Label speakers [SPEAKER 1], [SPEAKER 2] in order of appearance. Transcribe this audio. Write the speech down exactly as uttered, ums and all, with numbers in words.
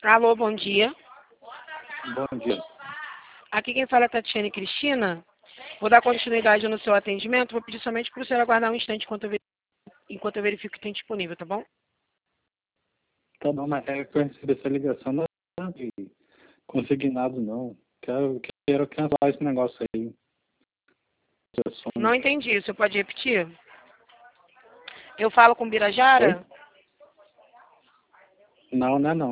[SPEAKER 1] Alô, bom dia.
[SPEAKER 2] Bom dia.
[SPEAKER 1] Aqui quem fala é Tatiane Cristina. Vou dar continuidade no seu atendimento. Vou pedir somente para o senhor aguardar um instante enquanto eu, ver... enquanto eu verifico o que tem disponível, tá bom?
[SPEAKER 2] Tá bom, mas é que eu recebi essa ligação não é de consignado, não. Quero, quero cancelar esse negócio aí.
[SPEAKER 1] Não entendi. O senhor pode repetir? Eu falo com Birajara?
[SPEAKER 2] Oi? Não, não é não.